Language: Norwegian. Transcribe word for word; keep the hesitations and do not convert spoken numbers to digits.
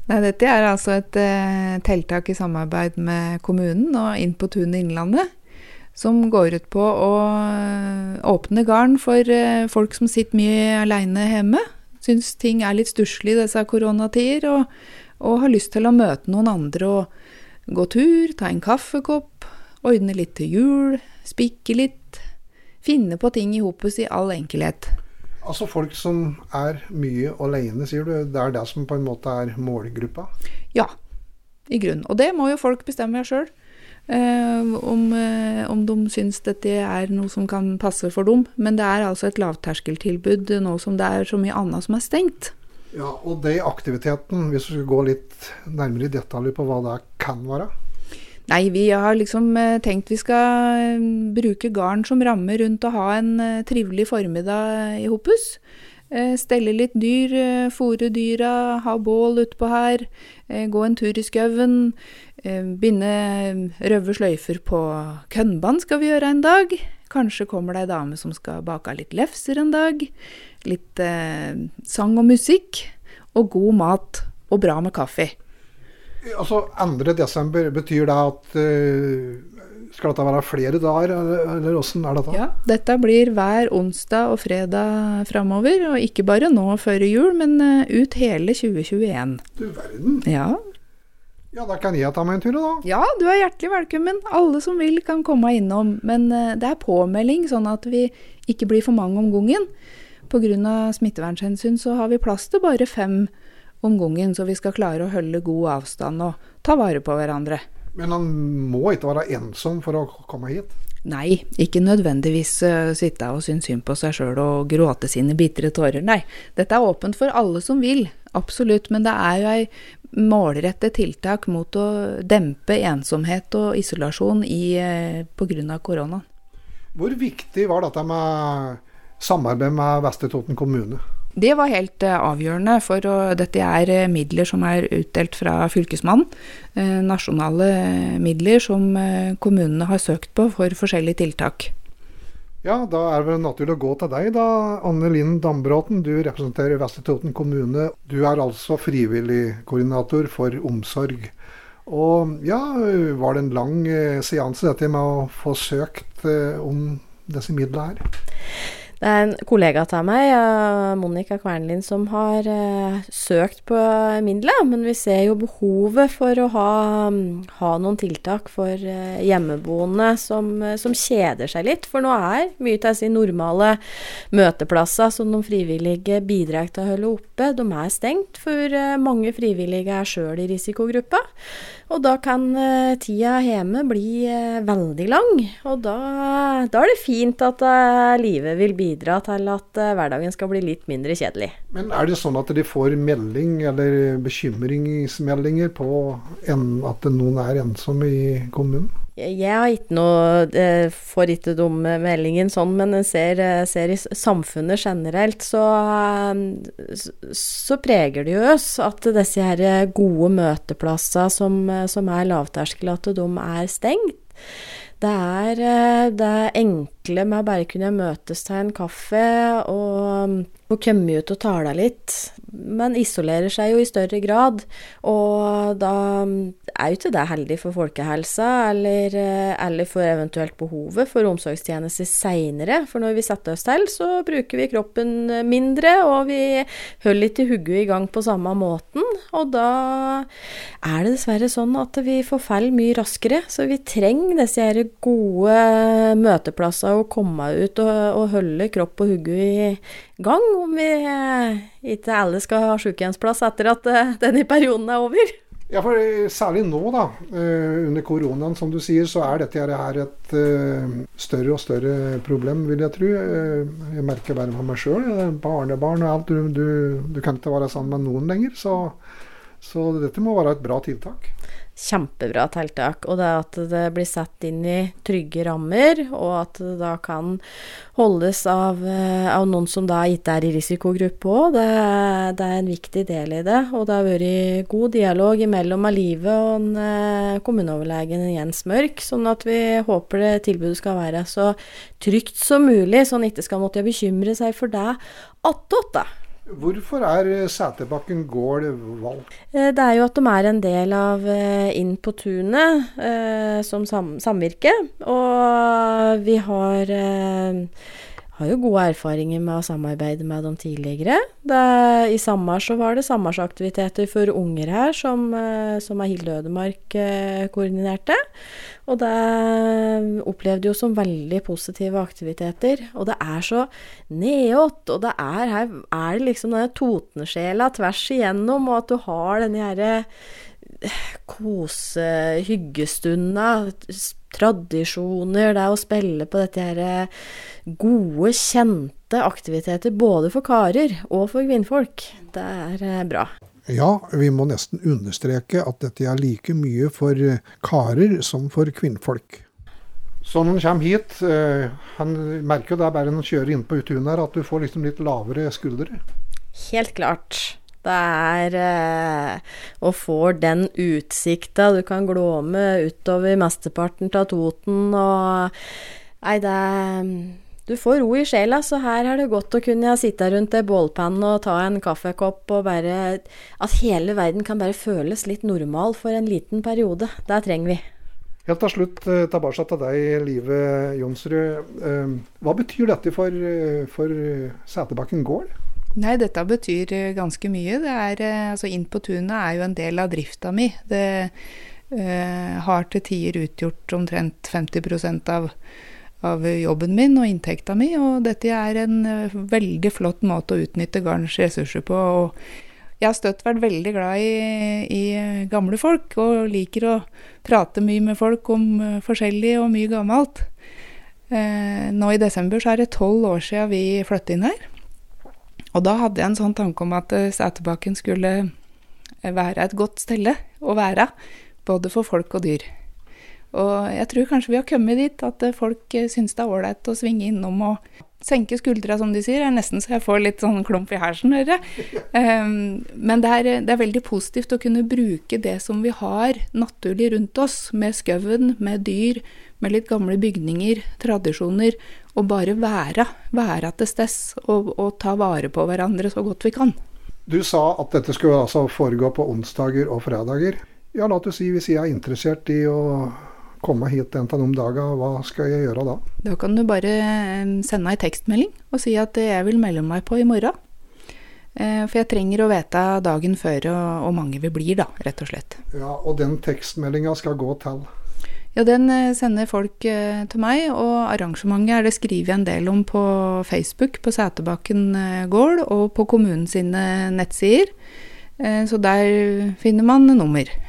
Nei, dette er altså et eh, tiltak i samarbeid med kommunen og Inn på Tunet Innlandet, som går ut på å eh, åpne garn for eh, folk som sitter mye alene hjemme, syns ting er litt stusslig i disse koronatider, og, og har lyst til å møte noen andre og gå tur, ta en kaffekopp, ordne litt til jul, spikke litt, finne på ting i hopus i all enkelhet. Altså folk som er mye alene, sier du, det er det som på en måte er målgruppa? Ja, i grunn. Og det må jo folk bestemme selv, eh, om, eh, om de syns dette er noe som kan passe for dem. Men det er altså et lavterskeltilbud, nå som det er så mye annet som er stengt. Ja, og det aktiviteten, hvis du skal gå litt nærmere i detaljer på hva det kan være? Nei, vi har liksom tenkt vi skal bruke garn som rammer rundt å ha en trivelig formiddag i hopus. Stelle litt dyr, fôre dyra, ha bål utpå her, gå en tur i skøven, binde røve sløyfer på kønnband skal vi gjøre en dag. Kanskje kommer det en dame som skal bake litt lefser en dag, litt eh, sang og musikk, og god mat og bra med kaffe. Altså andre desember, betyr det at uh, skal dette være flere dager, eller, eller hvordan er dette? Ja, dette blir hver onsdag og fredag fremover, og ikke bare nå før jul, men uh, ut hele tjue tjueen. Du verden. Ja. Ja, da kan jeg ta meg en tur da. Ja, du er hjertelig velkommen. Alle som vil kan komme innom, men uh, det er påmelding, sånn at vi ikke blir for mange om gangen. På grunn av smittevernhensyn så har vi plass til bare fem om gangen, så vi skal klare å holde god avstand og ta vare på hverandre. Men han må ikke være ensom for å komme hit? Nei, ikke nødvendigvis uh, sitte og synes synd på seg selv og gråte sine bitre tårer. Nei, dette er åpent for alle som vil, absolutt, men det er jo en målrettet tiltak mot å dempe ensomhet og isolasjon i, uh, på grunn av korona. Hvor viktig var dette med samarbeid med Vestre Toten kommune? Det var helt uh, avgjørende, for å, dette er uh, midler som er utdelt fra fylkesmannen, uh, nasjonale midler som uh, kommunene har søkt på for forskjellige tiltak. Ja, da er det vel naturlig å gå til deg da, Anne Linn Dambråten. Du representerer Vestre Toten kommune. Du er altså frivillig koordinator for omsorg. Og ja, var det en lang uh, seanse dette med å få søkt uh, om disse midlene her? Det er en kollega av meg, Monica Kvernlin, som har uh, søkt på midler, men vi ser jo behovet for å ha, ha noen tiltak for uh, hjemmeboende som, som kjeder seg litt, for nå er mye av disse normale møteplasser som de frivillige bidrar til å holde oppe, de er stengt, for uh, mange frivillige er selv i risikogruppa, og da kan uh, tida hjemme bli uh, veldig lang, og da, da er det fint at uh, livet vil bidra bidra til at uh, hverdagen skal bli litt mindre kjedelig. Men er det sånn at de får melding eller bekymringsmeldinger på en, at noen er ensomme i kommunen? Jeg har ikke noe, uh, får ikke de meldingen sånn, men jeg ser, uh, ser i samfunnet generelt, så, uh, så preger det jo oss at disse her gode møteplasser som, som er lavterskel, at de er stengt. Det er det enkle med å bare kunne møtes til en kaffe og, og komme ut og tale litt. Man isolerer seg jo i større grad, og da er jo ikke det heldig for folkehelsa, eller, eller for eventuelt behovet for omsorgstjenester senere. For når vi setter oss til, så bruker vi kroppen mindre, og vi holder ikke hodet i gang på samme måten. Og da er det dessverre sånn at vi får fall mye raskere, så vi trenger disse her gode møteplasser å komme ut og, og holde kropp og hodet i gang, om vi ikke alle skal ha sykehjemsplass etter at denne perioden er over. Ja, for særlig nå da, under koronaen, som du sier, så er dette her et større og større problem, vil jeg tro. Jeg merker bare med meg selv, barnebarn og alt, du, du, du kan ikke være sammen med noen lenger, så, så dette må være et bra tiltak. Kjempebra tiltak, og det at det blir satt inn i trygge rammer, og at det da kan holdes av, av noen som da ikke er i risikogruppe også, det, det er en viktig del i det, og det har vært god dialog mellom Alive og en, kommuneoverlegen Jens Mørk, sånn at vi håper det tilbudet skal være så trygt som mulig, sånn at ikke skal måtte bekymre seg for det attåt da. Hvorfor er Sæterbakken gård valgt? Det er jo at de er en del av Inn på tunet eh, som sam samvirke, og vi har, eh, har jo gode erfaringer med å samarbeide med dem tidligere. Det, I sommer så var det sommersaktiviteter for unger her, som, eh, som er Hilde Ødemark eh, koordinerte. Og det opplevde jo som veldig positive aktiviteter, og det er så nedåt, og det er her er det liksom denne Totensjela tvers igjennom, og at du har denne her kose, hyggestunda, tradisjoner, det er å spille på dette her gode, kjente aktiviteter, både for karer og for kvinnfolk. Det er bra. Ja, vi må nesten understreke at dette er like mye for karer som for kvinnfolk. Så når han kommer hit, eh, han merker jo det bare når han kjører inn på tunet her, at du får liksom litt lavere skuldre. Helt klart. Det er eh, å få den utsikta, du kan glåme utover mesteparten av Toten, og nei, det er... Du får ro i sjela, så her er det godt å kunne sitte rundt en bålpann og ta en kaffekopp, og bare, at hele verden kan bare føles litt normal for en liten periode. Det trenger vi. Helt til slutt, tilbake til deg, Live Jonsrud. Hva betyr dette for, for Sæterbakken gård? Nei, dette betyr ganske mye. Det er, altså Inn på tunet er jo en del av drifta mi. Det uh, har til tider utgjort omtrent femti prosent av av jobben min og inntekta mi, og dette er en veldig flott måte å utnytte garns ressurser på. Og jeg har støtt vært veldig glad i, i gamle folk, og liker å prate mye med folk om forskjellig og mye gammelt. Eh, nå i desember så er det tolv år siden vi flyttet inn her, og da hadde jeg en sånn tanke om at Sæterbakken skulle være et godt stelle å være, både for folk og dyr. Og jeg tror kanskje vi har kommet dit at folk synes det er ålreit å svinge innom og senke skuldra, som de sier. Det er nesten så jeg får litt sånn klump i halsen, hører jeg. Um, men det er, det er veldig positivt å kunne bruke det som vi har naturlig rundt oss, med skøven, med dyr, med litt gamle bygninger, tradisjoner, og bare være, være til stess og, og ta vare på hverandre så godt vi kan. Du sa at dette skulle altså foregå på onsdager og fredager. Ja, la oss si, hvis jeg er interessert i å komme hit en av de dager, hva skal jeg gjøre da? Da kan du bare sende en tekstmelding og si at jeg vil melde meg på i morgen. For jeg trenger å vite dagen før og, og mange vi blir da, rett og slett. Ja, og den tekstmeldingen skal gå til? Ja, den sender folk til meg, og arrangementet er det skriver jeg en del om på Facebook, på Sæterbakken gård og på kommunen sine nettsider. Så der finner man nummer.